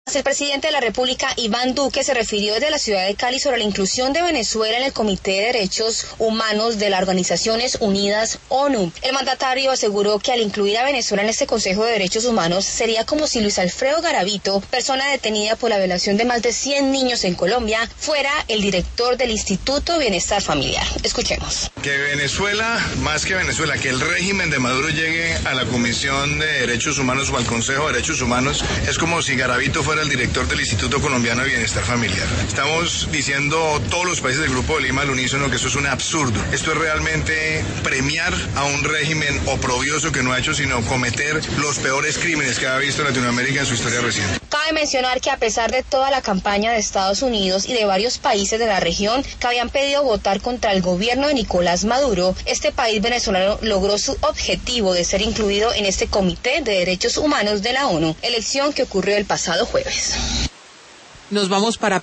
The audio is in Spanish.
El presidente de la República, Iván Duque, se refirió desde la ciudad de Cali sobre la inclusión de Venezuela en el Comité de Derechos Humanos de las Organizaciones Unidas ONU. El mandatario aseguró que al incluir a Venezuela en este Consejo de Derechos Humanos sería como si Luis Alfredo Garavito, persona detenida por la violación de más de 100 niños en Colombia, fuera el director del Instituto de Bienestar Familiar. Escuchemos. Que Venezuela, más que Venezuela, que el régimen de Maduro llegue a la Comisión de Derechos Humanos o al Consejo de Derechos Humanos es como si Garavito fuera el director del Instituto Colombiano de Bienestar Familiar. Estamos diciendo todos los países del Grupo de Lima al unísono que esto es un absurdo. Esto es realmente premiar a un régimen oprobioso que no ha hecho sino cometer los peores crímenes que ha visto Latinoamérica en su historia reciente. Cabe mencionar que a pesar de toda la campaña de Estados Unidos y de varios países de la región que habían pedido votar contra el gobierno de Nicolás Maduro, este país venezolano logró su objetivo de ser incluido en este Comité de Derechos Humanos de la ONU, elección que ocurrió el pasado jueves. Nos vamos para